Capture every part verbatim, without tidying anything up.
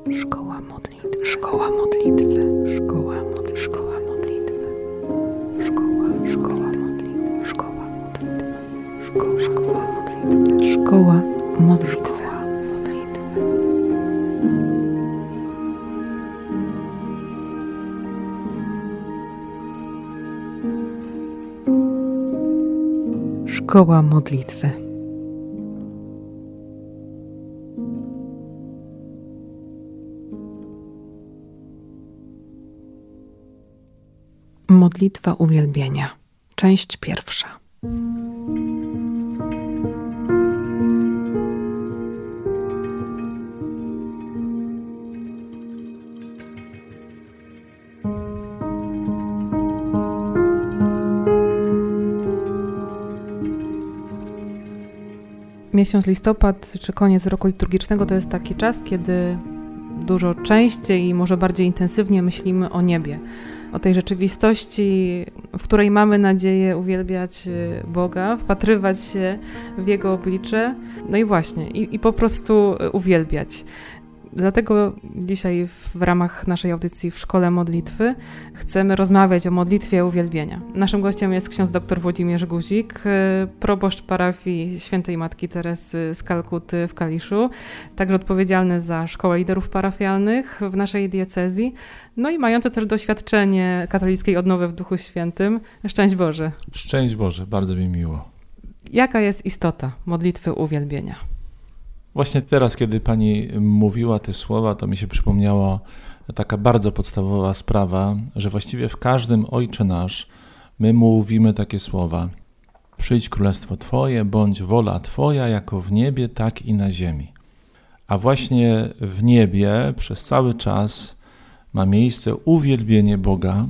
Szkoła modlitwy. Szkoła modlitwy. Szkoła modlitwy. Szkoła modlitwy. Szkoła. Szkoła modlitwy. Szkoła modlitwy. Szkoła. Szkoła modlitwy. Szkoła modlitwy. Szkoła modlitwy. Modlitwa uwielbienia. Część pierwsza. Miesiąc listopad czy koniec roku liturgicznego to jest taki czas, kiedy dużo częściej i może bardziej intensywnie myślimy o niebie, o tej rzeczywistości, w której mamy nadzieję uwielbiać Boga, wpatrywać się w Jego oblicze, no i właśnie, i, i po prostu uwielbiać. Dlatego dzisiaj w ramach naszej audycji w Szkole Modlitwy chcemy rozmawiać o modlitwie uwielbienia. Naszym gościem jest ksiądz dr Włodzimierz Guzik, proboszcz parafii Świętej Matki Teresy z Kalkuty w Kaliszu, także odpowiedzialny za Szkołę Liderów Parafialnych w naszej diecezji, no i mający też doświadczenie katolickiej odnowy w Duchu Świętym. Szczęść Boże. Szczęść Boże, bardzo mi miło. Jaka jest istota modlitwy uwielbienia? Właśnie teraz, kiedy Pani mówiła te słowa, to mi się przypomniała taka bardzo podstawowa sprawa, że właściwie w każdym Ojcze Nasz my mówimy takie słowa: przyjdź królestwo Twoje, bądź wola Twoja, jako w niebie, tak i na ziemi. A właśnie w niebie przez cały czas ma miejsce uwielbienie Boga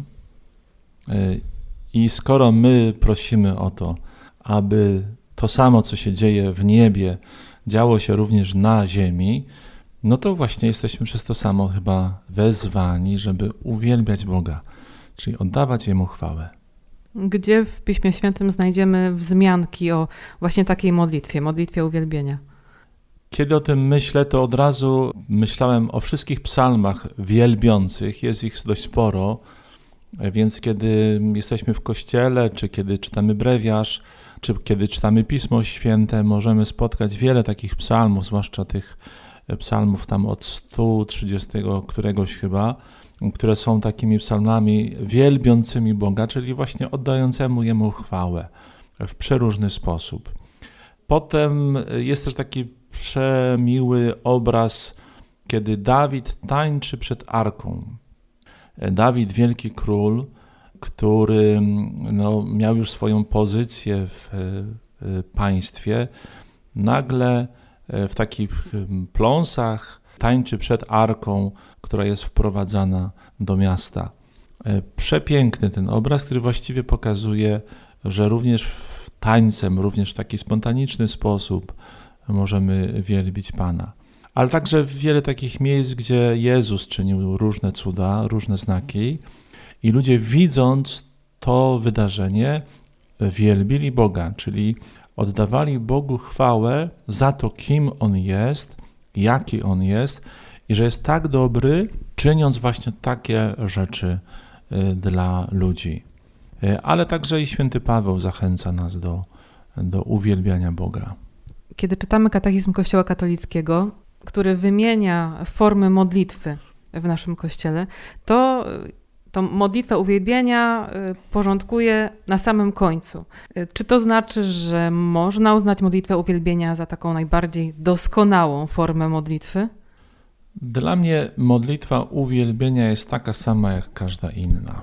i skoro my prosimy o to, aby to samo, co się dzieje w niebie, działo się również na ziemi, no to właśnie jesteśmy przez to samo chyba wezwani, żeby uwielbiać Boga, czyli oddawać Jemu chwałę. Gdzie w Piśmie Świętym znajdziemy wzmianki o właśnie takiej modlitwie, modlitwie uwielbienia? Kiedy o tym myślę, to od razu myślałem o wszystkich psalmach wielbiących, jest ich dość sporo, więc kiedy jesteśmy w kościele, czy kiedy czytamy brewiarz, czy kiedy czytamy Pismo Święte, możemy spotkać wiele takich psalmów, zwłaszcza tych psalmów tam od stu trzydziestego któregoś chyba, które są takimi psalmami wielbiącymi Boga, czyli właśnie oddającemu Jemu chwałę w przeróżny sposób. Potem jest też taki przemiły obraz, kiedy Dawid tańczy przed arką. Dawid, wielki król, który no, miał już swoją pozycję w państwie, nagle w takich pląsach tańczy przed arką, która jest wprowadzana do miasta. Przepiękny ten obraz, który właściwie pokazuje, że również w tańcem, również w taki spontaniczny sposób możemy wielbić Pana. Ale także wiele takich miejsc, gdzie Jezus czynił różne cuda, różne znaki i ludzie, widząc to wydarzenie, wielbili Boga, czyli oddawali Bogu chwałę za to, kim On jest, jaki On jest i że jest tak dobry, czyniąc właśnie takie rzeczy dla ludzi. Ale także i święty Paweł zachęca nas do, do uwielbiania Boga. Kiedy czytamy katechizm Kościoła katolickiego, który wymienia formy modlitwy w naszym Kościele, to tą modlitwę uwielbienia porządkuje na samym końcu. Czy to znaczy, że można uznać modlitwę uwielbienia za taką najbardziej doskonałą formę modlitwy? Dla mnie modlitwa uwielbienia jest taka sama jak każda inna.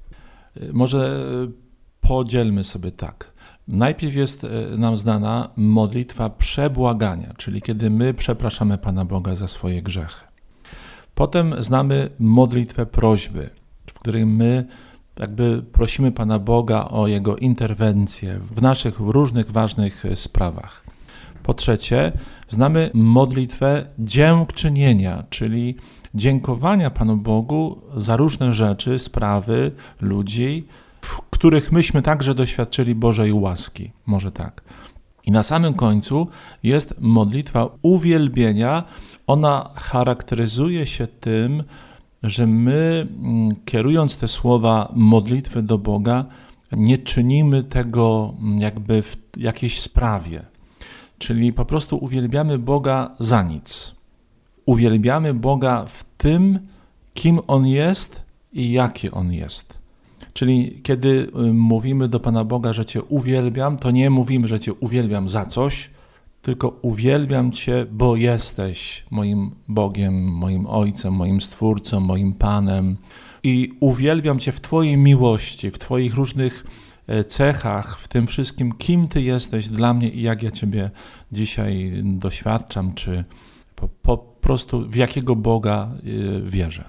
Może podzielmy sobie tak. Najpierw jest nam znana modlitwa przebłagania, czyli kiedy my przepraszamy Pana Boga za swoje grzechy. Potem znamy modlitwę prośby, w której my jakby prosimy Pana Boga o Jego interwencję w naszych różnych ważnych sprawach. Po trzecie, znamy modlitwę dziękczynienia, czyli dziękowania Panu Bogu za różne rzeczy, sprawy, ludzi, w których myśmy także doświadczyli Bożej łaski, może tak. I na samym końcu jest modlitwa uwielbienia. Ona charakteryzuje się tym, że my, kierując te słowa modlitwy do Boga, nie czynimy tego jakby w jakiejś sprawie. Czyli po prostu uwielbiamy Boga za nic. Uwielbiamy Boga w tym, kim On jest i jaki On jest. Czyli kiedy mówimy do Pana Boga, że Cię uwielbiam, to nie mówimy, że Cię uwielbiam za coś, tylko uwielbiam Cię, bo jesteś moim Bogiem, moim Ojcem, moim Stwórcą, moim Panem. I uwielbiam Cię w Twojej miłości, w Twoich różnych cechach, w tym wszystkim, kim Ty jesteś dla mnie i jak ja Ciebie dzisiaj doświadczam, czy po, po prostu w jakiego Boga wierzę.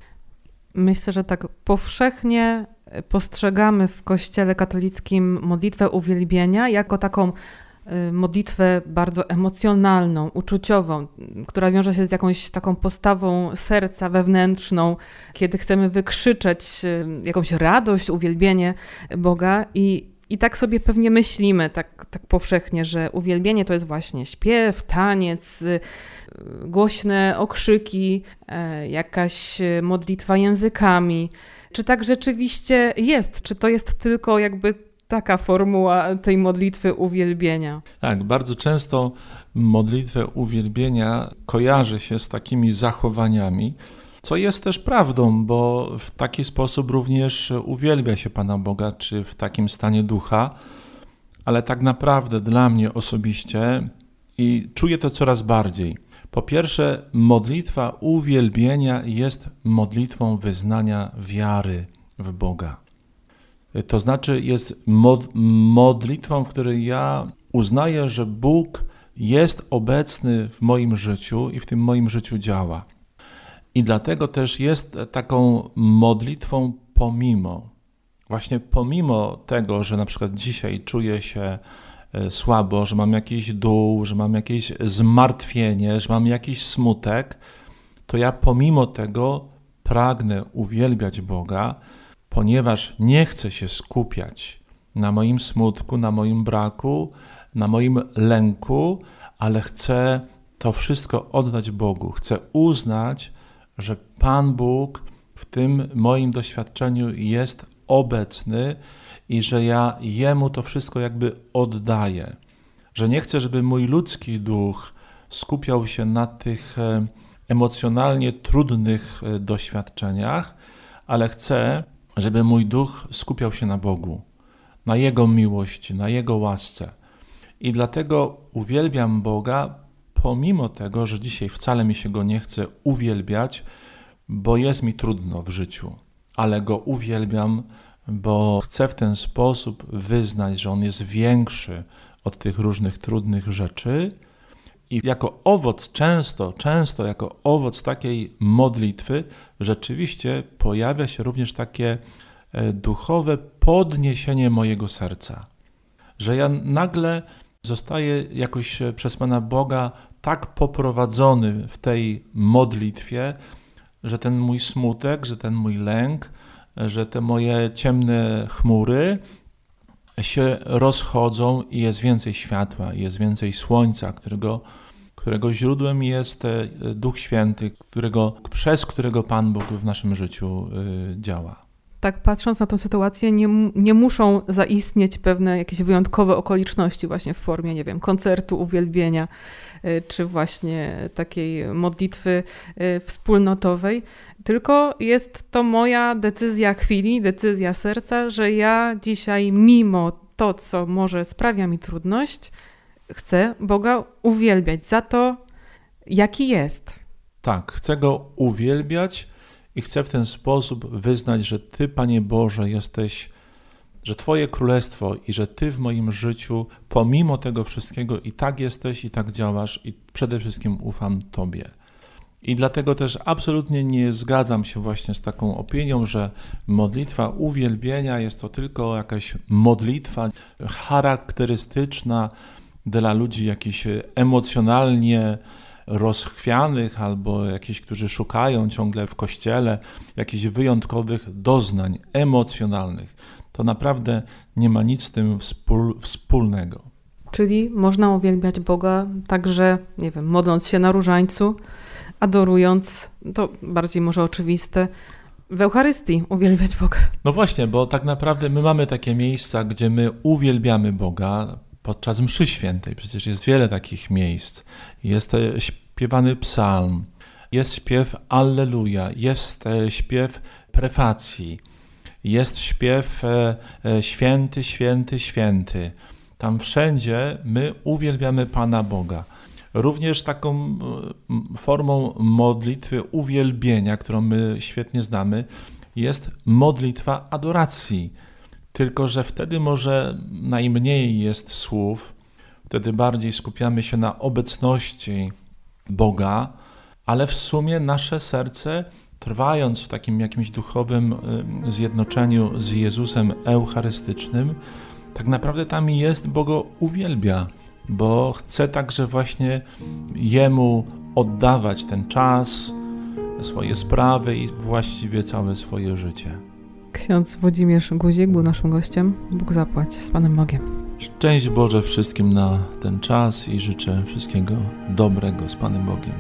Myślę, że tak powszechnie postrzegamy w Kościele katolickim modlitwę uwielbienia jako taką modlitwę bardzo emocjonalną, uczuciową, która wiąże się z jakąś taką postawą serca wewnętrzną, kiedy chcemy wykrzyczeć jakąś radość, uwielbienie Boga i, i tak sobie pewnie myślimy, tak, tak powszechnie, że uwielbienie to jest właśnie śpiew, taniec, głośne okrzyki, jakaś modlitwa językami. Czy tak rzeczywiście jest? Czy to jest tylko jakby taka formuła tej modlitwy uwielbienia? Tak, bardzo często modlitwę uwielbienia kojarzy się z takimi zachowaniami, co jest też prawdą, bo w taki sposób również uwielbia się Pana Boga, czy w takim stanie ducha, ale tak naprawdę dla mnie osobiście i czuję to coraz bardziej. Po pierwsze, modlitwa uwielbienia jest modlitwą wyznania wiary w Boga. To znaczy jest mod, modlitwą, w której ja uznaję, że Bóg jest obecny w moim życiu i w tym moim życiu działa. I dlatego też jest taką modlitwą pomimo. Właśnie pomimo tego, że na przykład dzisiaj czuję się słabo, że mam jakiś dół, że mam jakieś zmartwienie, że mam jakiś smutek, to ja pomimo tego pragnę uwielbiać Boga, ponieważ nie chcę się skupiać na moim smutku, na moim braku, na moim lęku, ale chcę to wszystko oddać Bogu. Chcę uznać, że Pan Bóg w tym moim doświadczeniu jest obecny i że ja Jemu to wszystko jakby oddaję. Że nie chcę, żeby mój ludzki duch skupiał się na tych emocjonalnie trudnych doświadczeniach, ale chcę, żeby mój duch skupiał się na Bogu, na Jego miłości, na Jego łasce. I dlatego uwielbiam Boga, pomimo tego, że dzisiaj wcale mi się Go nie chce uwielbiać, bo jest mi trudno w życiu, ale Go uwielbiam, bo chcę w ten sposób wyznać, że On jest większy od tych różnych trudnych rzeczy. I jako owoc, często, często jako owoc takiej modlitwy rzeczywiście pojawia się również takie duchowe podniesienie mojego serca. Że ja nagle zostaję jakoś przez Pana Boga tak poprowadzony w tej modlitwie, że ten mój smutek, że ten mój lęk, że te moje ciemne chmury się rozchodzą i jest więcej światła, jest więcej słońca, którego, którego źródłem jest Duch Święty, którego, przez którego Pan Bóg w naszym życiu działa. Tak patrząc na tę sytuację, nie, nie muszą zaistnieć pewne jakieś wyjątkowe okoliczności właśnie w formie, nie wiem, koncertu, uwielbienia, czy właśnie takiej modlitwy wspólnotowej, tylko jest to moja decyzja chwili, decyzja serca, że ja dzisiaj mimo to, co może sprawia mi trudność, chcę Boga uwielbiać za to, jaki jest. Tak, chcę Go uwielbiać i chcę w ten sposób wyznać, że Ty, Panie Boże, jesteś, że Twoje królestwo i że Ty w moim życiu, pomimo tego wszystkiego i tak jesteś, i tak działasz i przede wszystkim ufam Tobie. I dlatego też absolutnie nie zgadzam się właśnie z taką opinią, że modlitwa uwielbienia jest to tylko jakaś modlitwa charakterystyczna dla ludzi jakichś emocjonalnie rozchwianych albo jakichś, którzy szukają ciągle w Kościele jakichś wyjątkowych doznań emocjonalnych. To naprawdę nie ma nic z tym wspól, wspólnego. Czyli można uwielbiać Boga także, nie wiem, modląc się na różańcu, adorując, to bardziej może oczywiste, w Eucharystii uwielbiać Boga. No właśnie, bo tak naprawdę my mamy takie miejsca, gdzie my uwielbiamy Boga podczas mszy świętej. Przecież jest wiele takich miejsc. Jest śpiewany psalm, jest śpiew Alleluja, jest śpiew prefacji, jest śpiew święty, święty, święty. Tam wszędzie my uwielbiamy Pana Boga. Również taką formą modlitwy uwielbienia, którą my świetnie znamy, jest modlitwa adoracji. Tylko że wtedy może najmniej jest słów, wtedy bardziej skupiamy się na obecności Boga, ale w sumie nasze serce, trwając w takim jakimś duchowym zjednoczeniu z Jezusem eucharystycznym, tak naprawdę tam jest, bo Go uwielbia, bo chce także właśnie Jemu oddawać ten czas, swoje sprawy i właściwie całe swoje życie. Ksiądz Włodzimierz Guzik był naszym gościem. Bóg zapłać, z Panem Bogiem. Szczęść Boże wszystkim na ten czas i życzę wszystkiego dobrego, z Panem Bogiem.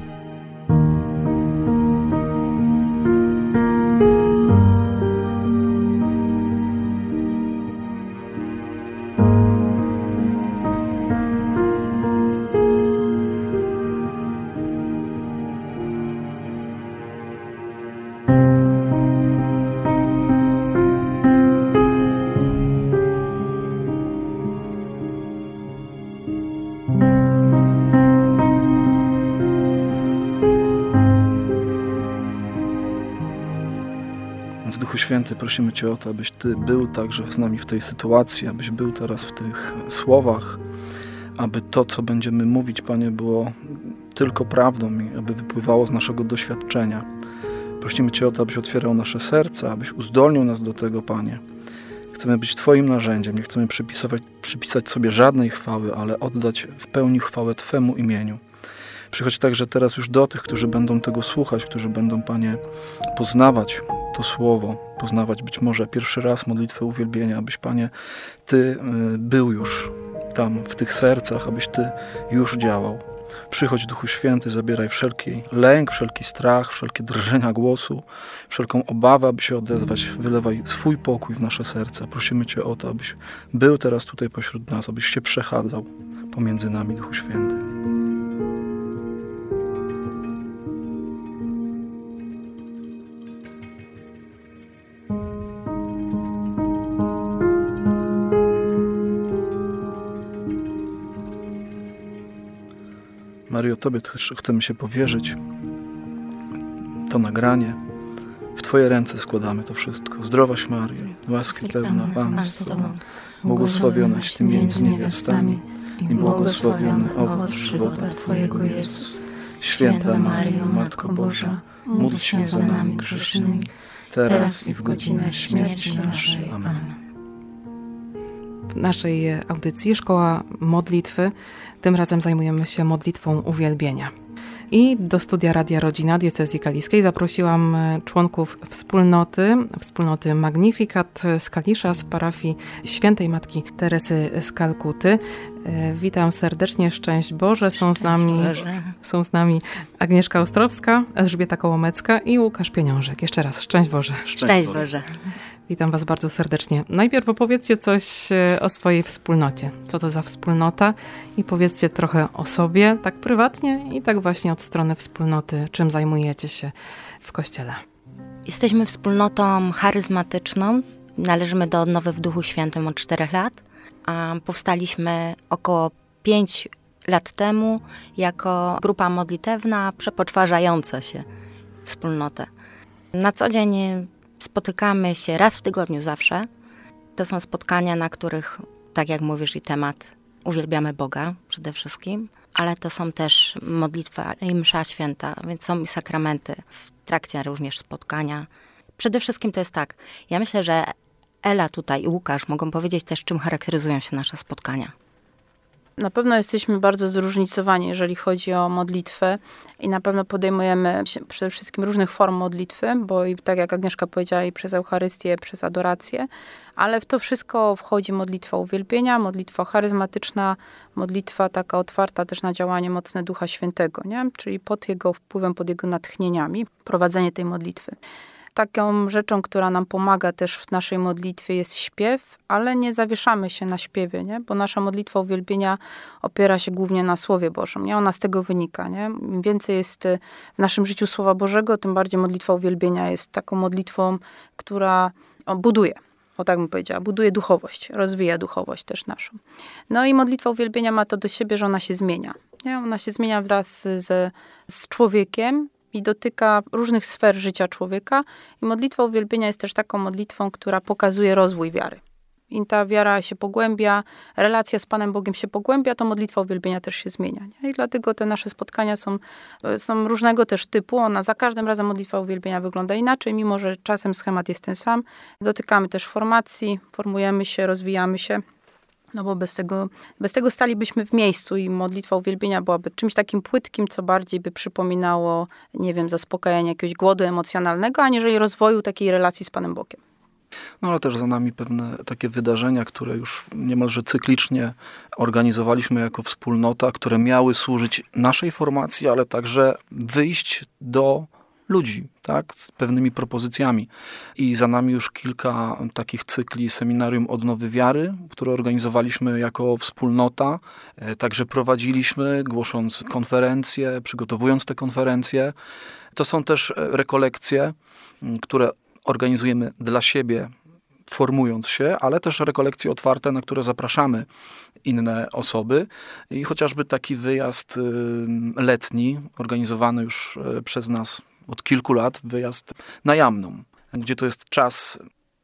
Duchu Święty, prosimy Cię o to, abyś Ty był także z nami w tej sytuacji, abyś był teraz w tych słowach, aby to, co będziemy mówić, Panie, było tylko prawdą i aby wypływało z naszego doświadczenia. Prosimy Cię o to, abyś otwierał nasze serca, abyś uzdolnił nas do tego, Panie. Chcemy być Twoim narzędziem, nie chcemy przypisywać, przypisać sobie żadnej chwały, ale oddać w pełni chwałę Twemu imieniu. Przychodź także teraz już do tych, którzy będą tego słuchać, którzy będą, Panie, poznawać to słowo, poznawać być może pierwszy raz modlitwę uwielbienia, abyś, Panie, Ty był już tam w tych sercach, abyś Ty już działał. Przychodź, Duchu Święty, zabieraj wszelki lęk, wszelki strach, wszelkie drżenia głosu, wszelką obawę, aby się odezwać. Wylewaj swój pokój w nasze serca. Prosimy Cię o to, abyś był teraz tutaj pośród nas, abyś się przechadzał pomiędzy nami, Duchu Święty. Maryjo, Tobie też chcemy się powierzyć to nagranie. W Twoje ręce składamy to wszystko. Zdrowaś Maryjo, łaski pełna Pan z Tobą, błogosławionaś Ty między niewiastami i błogosławiony owoc żywota Twojego Jezus. Święta Maryjo, Matko Boża, módl się za nami grzesznymi, teraz i w godzinę śmierci naszej. Amen. W naszej audycji Szkoła Modlitwy tym razem zajmujemy się modlitwą uwielbienia. I do studia Radia Rodzina Diecezji Kaliskiej zaprosiłam członków wspólnoty, wspólnoty Magnificat z Kalisza, z parafii Świętej Matki Teresy z Kalkuty. Witam serdecznie, szczęść Boże. Są z nami, są z nami Agnieszka Ostrowska, Elżbieta Kołomecka i Łukasz Pieniążek. Jeszcze raz, szczęść Boże. Szczęść Boże. Witam Was bardzo serdecznie. Najpierw opowiedzcie coś o swojej wspólnocie. Co to za wspólnota? I powiedzcie trochę o sobie, tak prywatnie i tak właśnie od strony wspólnoty. Czym zajmujecie się w Kościele? Jesteśmy wspólnotą charyzmatyczną. Należymy do Odnowy w Duchu Świętym od czterech lat. A powstaliśmy około pięć lat temu jako grupa modlitewna przepoczwarzająca się wspólnotę. Na co dzień spotykamy się raz w tygodniu zawsze. To są spotkania, na których, tak jak mówisz, i temat uwielbiamy Boga przede wszystkim, ale to są też modlitwa i msza święta, więc są i sakramenty w trakcie również spotkania. Przede wszystkim to jest tak, ja myślę, że Ela tutaj i Łukasz mogą powiedzieć też, czym charakteryzują się nasze spotkania. Na pewno jesteśmy bardzo zróżnicowani, jeżeli chodzi o modlitwę i na pewno podejmujemy przede wszystkim różnych form modlitwy, bo i tak jak Agnieszka powiedziała, i przez Eucharystię, przez adorację, ale w to wszystko wchodzi modlitwa uwielbienia, modlitwa charyzmatyczna, modlitwa taka otwarta też na działanie mocne Ducha Świętego, nie? Czyli pod jego wpływem, pod jego natchnieniami, prowadzenie tej modlitwy. Taką rzeczą, która nam pomaga też w naszej modlitwie jest śpiew, ale nie zawieszamy się na śpiewie, nie? Bo nasza modlitwa uwielbienia opiera się głównie na Słowie Bożym. Nie? Ona z tego wynika. Nie? Im więcej jest w naszym życiu Słowa Bożego, tym bardziej modlitwa uwielbienia jest taką modlitwą, która buduje. O tak bym powiedziała, buduje duchowość, rozwija duchowość też naszą. No i modlitwa uwielbienia ma to do siebie, że ona się zmienia. Nie? Ona się zmienia wraz z, z człowiekiem, i dotyka różnych sfer życia człowieka. I modlitwa uwielbienia jest też taką modlitwą, która pokazuje rozwój wiary. I ta wiara się pogłębia, relacja z Panem Bogiem się pogłębia, to modlitwa uwielbienia też się zmienia. Nie? I dlatego te nasze spotkania są, są różnego też typu. Ona za każdym razem modlitwa uwielbienia wygląda inaczej, mimo że czasem schemat jest ten sam. Dotykamy też formacji, formujemy się, rozwijamy się. No bo bez tego, bez tego stalibyśmy w miejscu i modlitwa uwielbienia byłaby czymś takim płytkim, co bardziej by przypominało, nie wiem, zaspokajanie jakiegoś głodu emocjonalnego, aniżeli rozwoju takiej relacji z Panem Bogiem. No ale też za nami pewne takie wydarzenia, które już niemalże cyklicznie organizowaliśmy jako wspólnota, które miały służyć naszej formacji, ale także wyjść do ludzi, tak, z pewnymi propozycjami. I za nami już kilka takich cykli seminarium Odnowy Wiary, które organizowaliśmy jako wspólnota. Także prowadziliśmy, głosząc konferencje, przygotowując te konferencje. To są też rekolekcje, które organizujemy dla siebie, formując się, ale też rekolekcje otwarte, na które zapraszamy inne osoby. I chociażby taki wyjazd letni, organizowany już przez nas od kilku lat, wyjazd na Jamną, gdzie to jest czas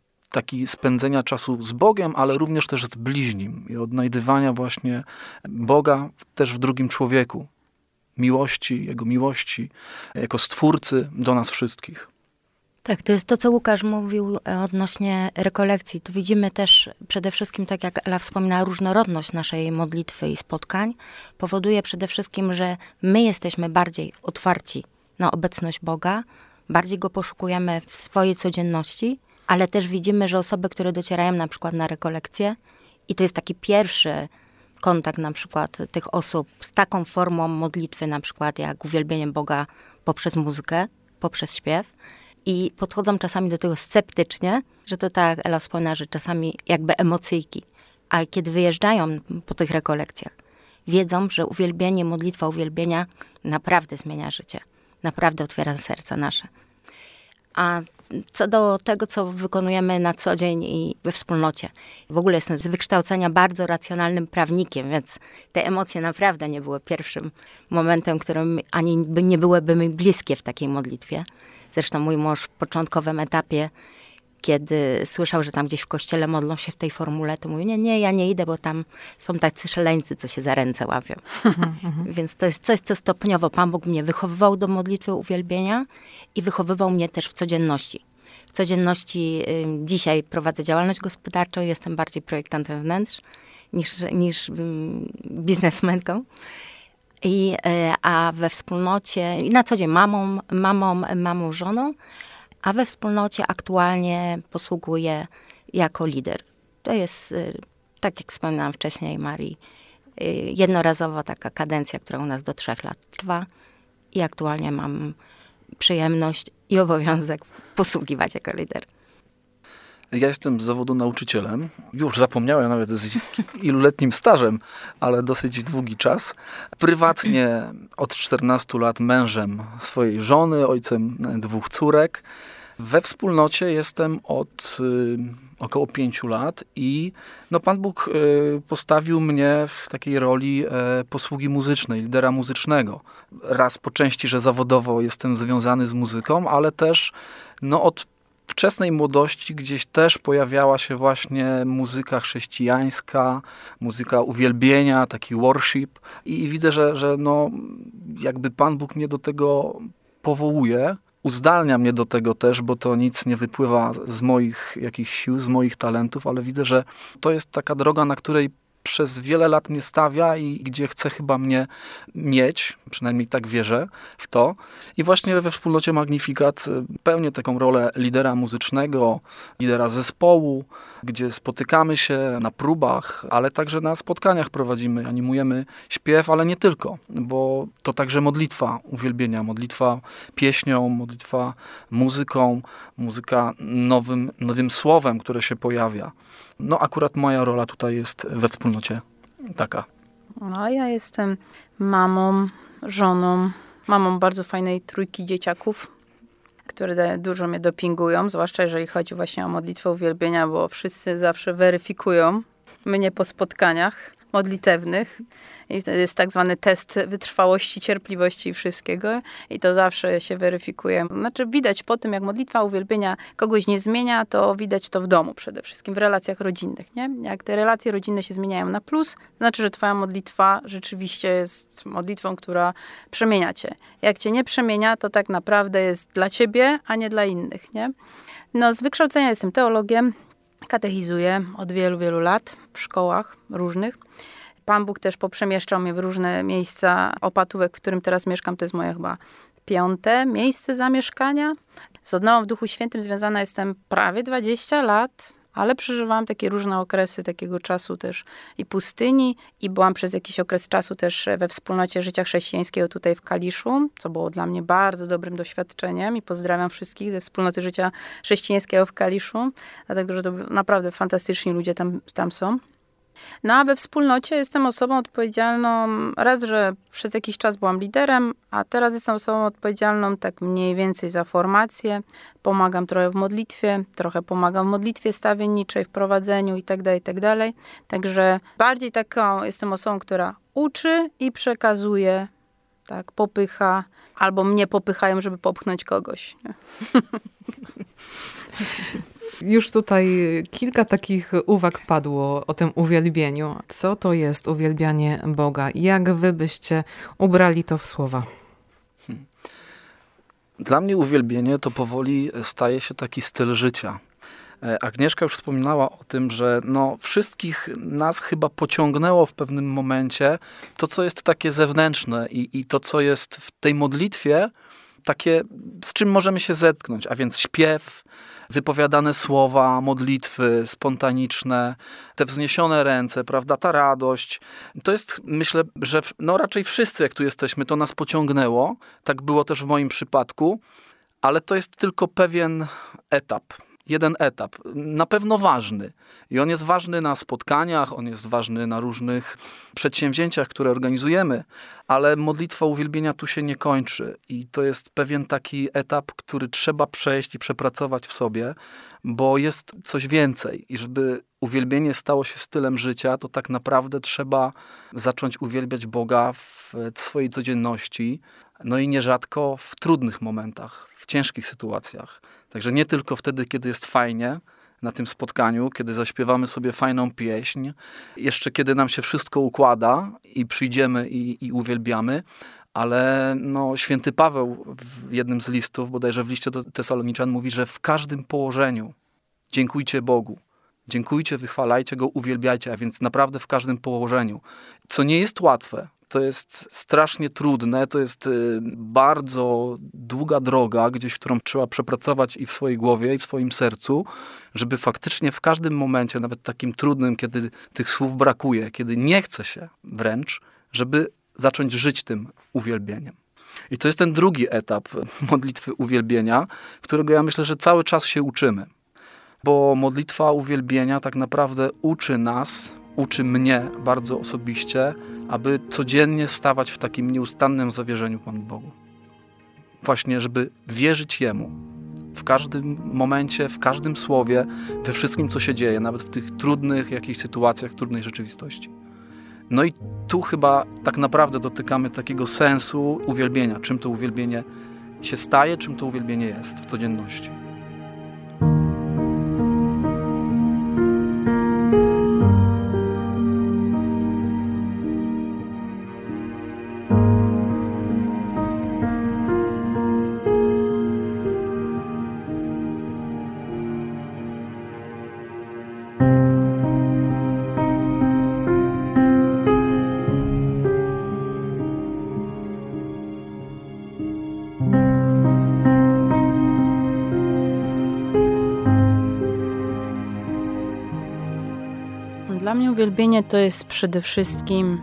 taki spędzenia czasu z Bogiem, ale również też z bliźnim i odnajdywania właśnie Boga też w drugim człowieku. Miłości, Jego miłości, jako Stwórcy do nas wszystkich. Tak, to jest to, co Łukasz mówił odnośnie rekolekcji. Tu widzimy też przede wszystkim, tak jak Ela wspominała, różnorodność naszej modlitwy i spotkań powoduje przede wszystkim, że my jesteśmy bardziej otwarci na obecność Boga, bardziej Go poszukujemy w swojej codzienności, ale też widzimy, że osoby, które docierają na przykład na rekolekcje i to jest taki pierwszy kontakt na przykład tych osób z taką formą modlitwy, na przykład jak uwielbienie Boga poprzez muzykę, poprzez śpiew, i podchodzą czasami do tego sceptycznie, że to tak, Ela wspomina, że czasami jakby emocyjki. A kiedy wyjeżdżają po tych rekolekcjach, wiedzą, że uwielbienie, modlitwa uwielbienia naprawdę zmienia życie. Naprawdę otwiera serca nasze. A co do tego, co wykonujemy na co dzień i we wspólnocie. W ogóle jestem z wykształcenia bardzo racjonalnym prawnikiem, więc te emocje naprawdę nie były pierwszym momentem, którym ani by nie byłyby mi bliskie w takiej modlitwie. Zresztą mój mąż w początkowym etapie, kiedy słyszał, że tam gdzieś w kościele modlą się w tej formule, to mówił, nie, nie, ja nie idę, bo tam są tacy szaleńcy, co się za ręce łapią. Więc to jest coś, co stopniowo Pan Bóg mnie wychowywał do modlitwy uwielbienia i wychowywał mnie też w codzienności. W codzienności y, dzisiaj prowadzę działalność gospodarczą, jestem bardziej projektantem wnętrz niż, niż y, biznesmenką. I, y, a we wspólnocie, i na co dzień mamą, mamą, mamą, żoną, a we wspólnocie aktualnie posługuję jako lider. To jest, tak jak wspominałam wcześniej Marii, jednorazowa taka kadencja, która u nas do trzech lat trwa i aktualnie mam przyjemność i obowiązek posługiwać jako lider. Ja jestem z zawodu nauczycielem. Już zapomniałem nawet z iluletnim stażem, ale dosyć długi czas. Prywatnie od czternastu lat mężem swojej żony, ojcem dwóch córek. We wspólnocie jestem od y, około pięciu lat i no, Pan Bóg y, postawił mnie w takiej roli y, posługi muzycznej, lidera muzycznego. Raz po części, że zawodowo jestem związany z muzyką, ale też no, od wczesnej młodości gdzieś też pojawiała się właśnie muzyka chrześcijańska, muzyka uwielbienia, taki worship. I, i widzę, że, że no, jakby Pan Bóg mnie do tego powołuje, uzdalnia mnie do tego też, bo to nic nie wypływa z moich jakichś sił, z moich talentów, ale widzę, że to jest taka droga, na której przez wiele lat mnie stawia i gdzie chce chyba mnie mieć, przynajmniej tak wierzę w to. I właśnie we wspólnocie Magnificat pełnię taką rolę lidera muzycznego, lidera zespołu, gdzie spotykamy się na próbach, ale także na spotkaniach prowadzimy, animujemy śpiew, ale nie tylko, bo to także modlitwa uwielbienia, modlitwa pieśnią, modlitwa muzyką, muzyka nowym, nowym słowem, które się pojawia. No akurat moja rola tutaj jest we wspólnocie taka. No ja jestem mamą, żoną, mamą bardzo fajnej trójki dzieciaków, które dużo mnie dopingują, zwłaszcza jeżeli chodzi właśnie o modlitwę uwielbienia, bo wszyscy zawsze weryfikują mnie po spotkaniach modlitewnych. I to jest tak zwany test wytrwałości, cierpliwości i wszystkiego. I to zawsze się weryfikuje. Znaczy widać po tym, jak modlitwa uwielbienia kogoś nie zmienia, to widać to w domu przede wszystkim, w relacjach rodzinnych. Nie? Jak te relacje rodzinne się zmieniają na plus, to znaczy, że twoja modlitwa rzeczywiście jest modlitwą, która przemienia cię. Jak cię nie przemienia, to tak naprawdę jest dla ciebie, a nie dla innych. Nie? No, z wykształcenia jestem teologiem, katechizuję od wielu, wielu lat w szkołach różnych. Pan Bóg też poprzemieszczał mnie w różne miejsca. Opatówek, w którym teraz mieszkam, to jest moje chyba piąte miejsce zamieszkania. Z odnową w Duchu Świętym związana jestem prawie dwadzieścia lat, ale przeżywałam takie różne okresy takiego czasu też i pustyni i byłam przez jakiś okres czasu też we wspólnocie życia chrześcijańskiego tutaj w Kaliszu, co było dla mnie bardzo dobrym doświadczeniem i pozdrawiam wszystkich ze wspólnoty życia chrześcijańskiego w Kaliszu, dlatego że to naprawdę fantastyczni ludzie tam, tam są. No a we wspólnocie jestem osobą odpowiedzialną, raz, że przez jakiś czas byłam liderem, a teraz jestem osobą odpowiedzialną tak mniej więcej za formację. Pomagam trochę w modlitwie, trochę pomagam w modlitwie stawienniczej, w prowadzeniu itd., itd. Także bardziej taką jestem osobą, która uczy i przekazuje, tak, popycha, albo mnie popychają, żeby popchnąć kogoś. Już tutaj kilka takich uwag padło o tym uwielbieniu. Co to jest uwielbianie Boga? Jak wy byście ubrali to w słowa? Hmm. Dla mnie uwielbienie to powoli staje się taki styl życia. Agnieszka już wspominała o tym, że no wszystkich nas chyba pociągnęło w pewnym momencie to, co jest takie zewnętrzne i, i to, co jest w tej modlitwie, takie, z czym możemy się zetknąć, a więc śpiew, wypowiadane słowa, modlitwy spontaniczne, te wzniesione ręce, prawda, ta radość. To jest, myślę, że no raczej wszyscy, jak tu jesteśmy, to nas pociągnęło. Tak było też w moim przypadku, ale to jest tylko pewien etap. Jeden etap, na pewno ważny. I on jest ważny na spotkaniach, on jest ważny na różnych przedsięwzięciach, które organizujemy, ale modlitwa uwielbienia tu się nie kończy. I to jest pewien taki etap, który trzeba przejść i przepracować w sobie, bo jest coś więcej. I żeby uwielbienie stało się stylem życia, to tak naprawdę trzeba zacząć uwielbiać Boga w swojej codzienności, no i nierzadko w trudnych momentach, w ciężkich sytuacjach. Także nie tylko wtedy, kiedy jest fajnie na tym spotkaniu, kiedy zaśpiewamy sobie fajną pieśń, jeszcze kiedy nam się wszystko układa i przyjdziemy i, i uwielbiamy, ale no, święty Paweł w jednym z listów, bodajże w liście do Tesaloniczan, mówi, że w każdym położeniu dziękujcie Bogu. Dziękujcie, wychwalajcie Go, uwielbiajcie, a więc naprawdę w każdym położeniu. Co nie jest łatwe. To jest strasznie trudne, to jest bardzo długa droga, gdzieś, którą trzeba przepracować i w swojej głowie, i w swoim sercu, żeby faktycznie w każdym momencie, nawet takim trudnym, kiedy tych słów brakuje, kiedy nie chce się wręcz, żeby zacząć żyć tym uwielbieniem. I to jest ten drugi etap modlitwy uwielbienia, którego ja myślę, że cały czas się uczymy. Bo modlitwa uwielbienia tak naprawdę uczy nas, uczy mnie bardzo osobiście, aby codziennie stawać w takim nieustannym zawierzeniu Panu Bogu. Właśnie, żeby wierzyć Jemu w każdym momencie, w każdym słowie, we wszystkim, co się dzieje, nawet w tych trudnych jakichś sytuacjach, trudnej rzeczywistości. No i tu chyba tak naprawdę dotykamy takiego sensu uwielbienia. Czym to uwielbienie się staje, czym to uwielbienie jest w codzienności. mnie uwielbienie to jest przede wszystkim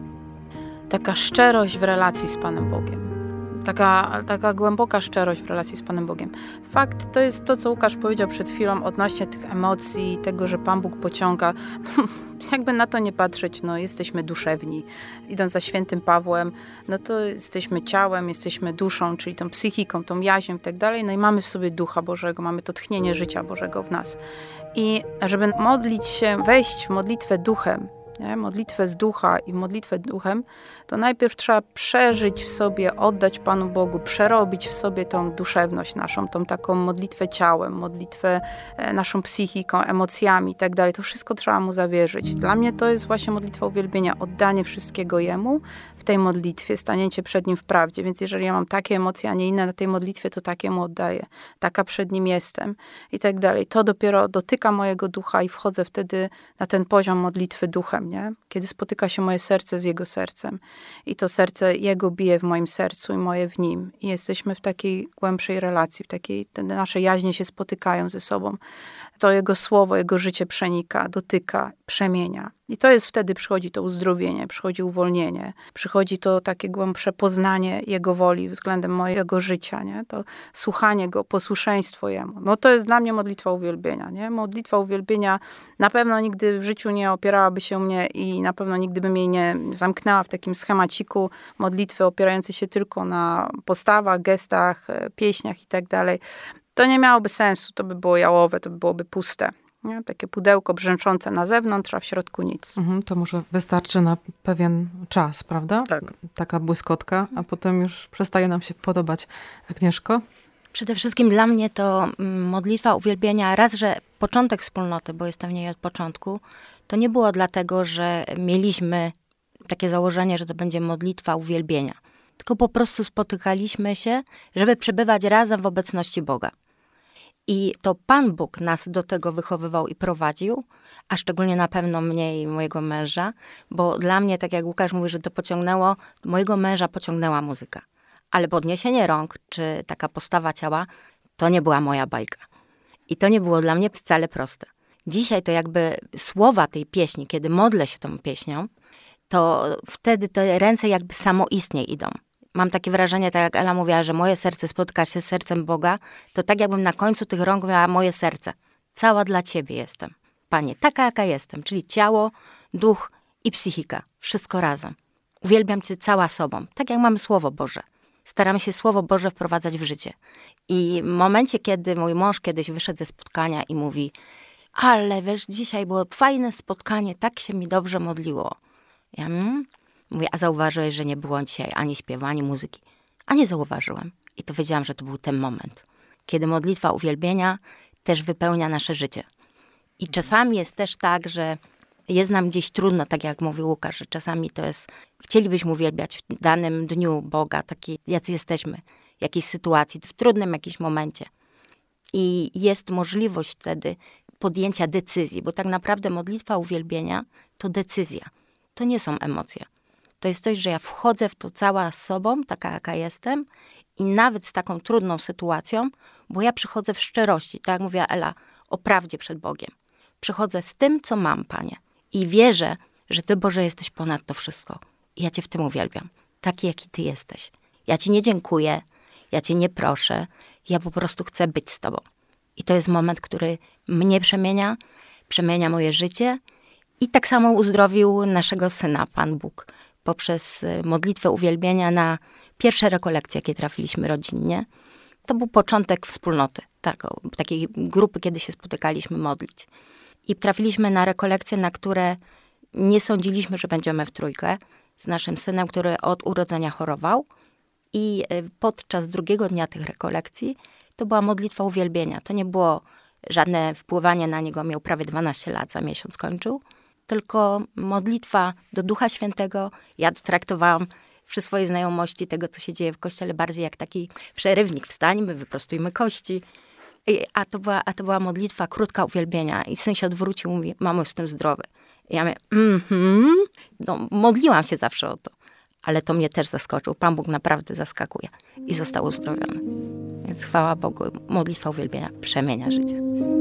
taka szczerość w relacji z Panem Bogiem. Taka, taka głęboka szczerość w relacji z Panem Bogiem. Fakt to jest to, co Łukasz powiedział przed chwilą odnośnie tych emocji, tego, że Pan Bóg pociąga. No, jakby na to nie patrzeć, no jesteśmy duszewni. Idąc za świętym Pawłem, no to jesteśmy ciałem, jesteśmy duszą, czyli tą psychiką, tą jaźnią i tak dalej. No i mamy w sobie Ducha Bożego, mamy to tchnienie życia Bożego w nas. I żeby modlić się, wejść w modlitwę duchem, nie? Modlitwę z ducha i modlitwę duchem, to najpierw trzeba przeżyć w sobie, oddać Panu Bogu, przerobić w sobie tą duszewność naszą, tą taką modlitwę ciałem, modlitwę naszą psychiką, emocjami i tak dalej. To wszystko trzeba Mu zawierzyć. Dla mnie to jest właśnie modlitwa uwielbienia, oddanie wszystkiego Jemu w tej modlitwie, stanięcie przed Nim w prawdzie. Więc jeżeli ja mam takie emocje, a nie inne na tej modlitwie, to takie Mu oddaję. Taka przed Nim jestem i tak dalej. To dopiero dotyka mojego ducha i wchodzę wtedy na ten poziom modlitwy duchem, nie? Kiedy spotyka się moje serce z Jego sercem. I to serce Jego bije w moim sercu i moje w Nim. I jesteśmy w takiej głębszej relacji, w takiej, te nasze jaźnie się spotykają ze sobą. To Jego słowo, Jego życie przenika, dotyka, przemienia. I to jest wtedy, przychodzi to uzdrowienie, przychodzi uwolnienie, przychodzi to takie głębsze poznanie Jego woli względem mojego życia, nie? To słuchanie Go, posłuszeństwo Jemu. No to jest dla mnie modlitwa uwielbienia, nie? Modlitwa uwielbienia na pewno nigdy w życiu nie opierałaby się u mnie i na pewno nigdy bym jej nie zamknęła w takim schemaciku modlitwy opierającej się tylko na postawach, gestach, pieśniach i tak dalej. To nie miałoby sensu, to by było jałowe, to by byłoby puste. Nie? Takie pudełko brzęczące na zewnątrz, a w środku nic. Mhm, to może wystarczy na pewien czas, prawda? Tak. Taka błyskotka, a potem już przestaje nam się podobać. Agnieszko? Przede wszystkim dla mnie to modlitwa uwielbienia, raz, że początek wspólnoty, bo jestem w niej od początku, to nie było dlatego, że mieliśmy takie założenie, że to będzie modlitwa uwielbienia. Tylko po prostu spotykaliśmy się, żeby przebywać razem w obecności Boga. I to Pan Bóg nas do tego wychowywał i prowadził, a szczególnie na pewno mnie i mojego męża, bo dla mnie, tak jak Łukasz mówi, że to pociągnęło, mojego męża pociągnęła muzyka. Ale podniesienie rąk, czy taka postawa ciała, to nie była moja bajka. I to nie było dla mnie wcale proste. Dzisiaj to jakby słowa tej pieśni, kiedy modlę się tą pieśnią, to wtedy te ręce jakby samoistnie idą. Mam takie wrażenie, tak jak Ela mówiła, że moje serce spotyka się z sercem Boga, to tak jakbym na końcu tych rąk miała moje serce. Cała dla Ciebie jestem, Panie, taka jaka jestem, czyli ciało, duch i psychika. Wszystko razem. Uwielbiam Cię cała sobą, tak jak mamy Słowo Boże. Staramy się Słowo Boże wprowadzać w życie. I w momencie, kiedy mój mąż kiedyś wyszedł ze spotkania i mówi, ale wiesz, dzisiaj było fajne spotkanie, tak się mi dobrze modliło. Ja mm, mówię, a zauważyłeś, że nie było dzisiaj ani śpiewu, ani muzyki? A nie zauważyłem. I to wiedziałam, że to był ten moment, kiedy modlitwa uwielbienia też wypełnia nasze życie. I czasami jest też tak, że jest nam gdzieś trudno, tak jak mówił Łukasz, że czasami to jest, chcielibyśmy uwielbiać w danym dniu Boga, taki jacy jesteśmy, w jakiejś sytuacji, w trudnym jakimś momencie. I jest możliwość wtedy podjęcia decyzji, bo tak naprawdę modlitwa uwielbienia to decyzja. To nie są emocje. To jest coś, że ja wchodzę w to cała z sobą, taka jaka jestem i nawet z taką trudną sytuacją, bo ja przychodzę w szczerości, tak jak mówiła Ela, o prawdzie przed Bogiem. Przychodzę z tym, co mam, Panie. I wierzę, że Ty, Boże, jesteś ponad to wszystko. I ja Cię w tym uwielbiam. Taki, jaki Ty jesteś. Ja Ci nie dziękuję, ja Cię nie proszę, ja po prostu chcę być z Tobą. I to jest moment, który mnie przemienia, przemienia moje życie. I tak samo uzdrowił naszego syna, Pan Bóg, poprzez modlitwę uwielbienia na pierwsze rekolekcje, jakie trafiliśmy rodzinnie. To był początek wspólnoty, tak, takiej grupy, kiedy się spotykaliśmy modlić. I trafiliśmy na rekolekcje, na które nie sądziliśmy, że będziemy w trójkę z naszym synem, który od urodzenia chorował. I podczas drugiego dnia tych rekolekcji to była modlitwa uwielbienia. To nie było żadne wpływanie na niego, miał prawie dwanaście lat, za miesiąc kończył. Tylko modlitwa do Ducha Świętego. Ja traktowałam przy swojej znajomości tego, co się dzieje w Kościele, bardziej jak taki przerywnik. Wstańmy, wyprostujmy kości. I, a, to była, a to była modlitwa krótka uwielbienia. I syn się odwrócił i mówi, mamo, jestem zdrowy. I ja mówię, mhm. No, modliłam się zawsze o to. Ale to mnie też zaskoczył. Pan Bóg naprawdę zaskakuje. I został uzdrowiony. Więc chwała Bogu, modlitwa uwielbienia przemienia życie.